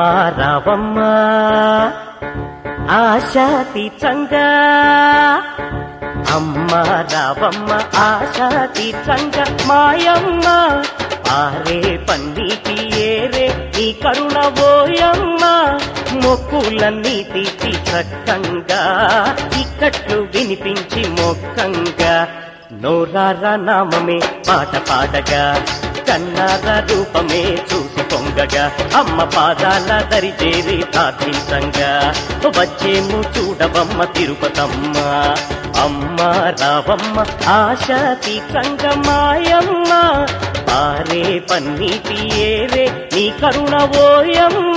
రావమ్మ ఆశాతీతంగా అమ్మ రావమ్మ ఆశాతీతంగా మాయమ్మ ఆరే పన్నీటి ఏరే నీ కరుణ ఓయమ్మ మొక్కులన్నీ తీర్చి చక్కంగా ఇక్కట్లు వినిపించి మొక్కంగా నోరారా నామమే పాట పాడగా కన్నార రూపమే చూసి పొంగగా అమ్మ పాదాల దరిచేరి ప్రార్థించంగా వచ్చేము చూడవమ్మ తిరుపతమ్మ అమ్మ రావమ్మ ఆశాతీతంగా మాయమ్మ ఆరే పన్నీటి ఏరే నీ కరుణ ఓయమ్మ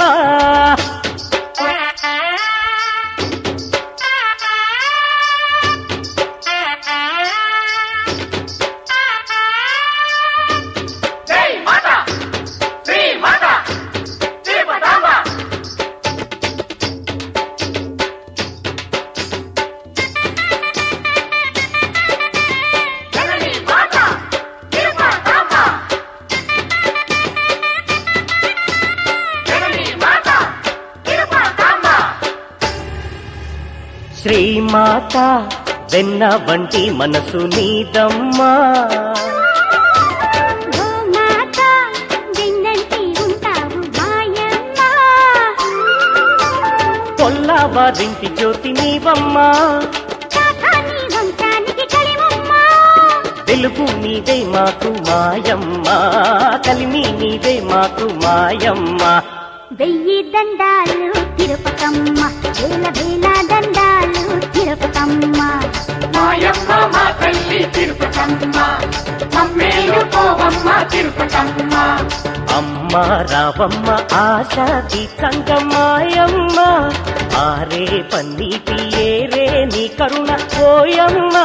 శ్రీమాత వెన్న వంటి మనసు నీదమ్మా కొల్లవారింటి జ్యోతి నీవమ్మా వెలుగు నీదే మాకు మాయమ్మ కలిమి నీదే మాకు మాయమ్మ వెయ్యి దండాలు తిరుపతమ్మ వేల వేల దండాలు తిరుపతమ్మ మాయమ్మ మా తల్లి తిరుపతమ్మ మమ్మేలు పోవమ్మ తిరుపతమ్మ అమ్మ రావమ్మ ఆశాతీతంగా మాయమ్మ ఆరే పన్నీటి ఏరే నీ కరుణ ఓయమ్మ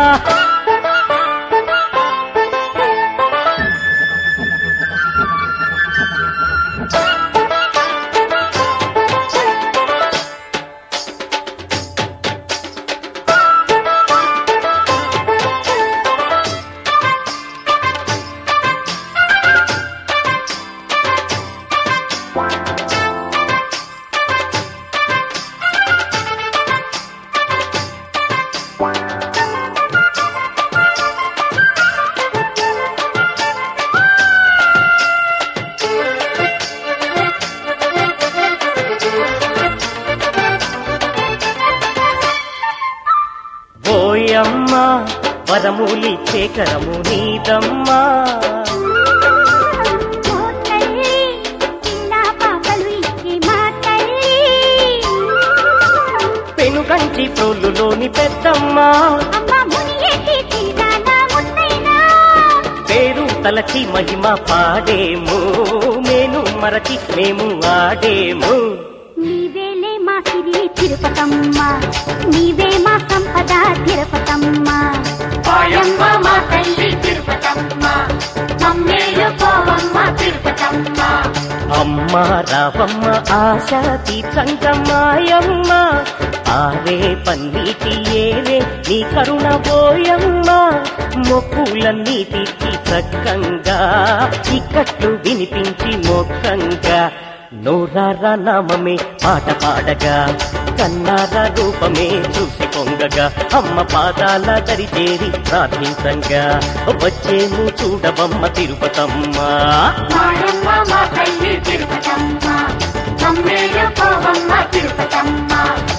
ఓయమ్మ వరములిచ్చే కరము నీదమ్మా పెనుగంచి తోలులోని పెద్దమ్మ పేరు తలచి మహిమ పాడేము మేను మరచి మేము ఆడేము నీవేలే మా సిరి తిరుపతమ్మ నీవే మా సంపద తిరుపతమ్మ మాయమ్మ మా తల్లి తిరుపతమ్మ మమ్మేలు పోవమ్మ తిరుపతమ్మ అమ్మ రావమ్మ ఆశాతీతంగా మాయమ్మ ఆరే పన్నీటి ఏరే నీ కరుణ పోయమ్మ మొక్కులన్నీ తీర్చి చక్కంగా ఇక్కట్లు వినిపించి మొక్కంగా నోరారా నామమే పాట పాడగా కన్నార రూపమే చూసి పొంగగా అమ్మ పాదాల దరిచేరి ప్రార్థించంగా వచ్చేము చూడవమ్మ తిరుపతమ్మ మాయమ్మ మా తల్లి తిరుపతమ్మ మమ్మేలు పోవమ్మ తిరుపతమ్మ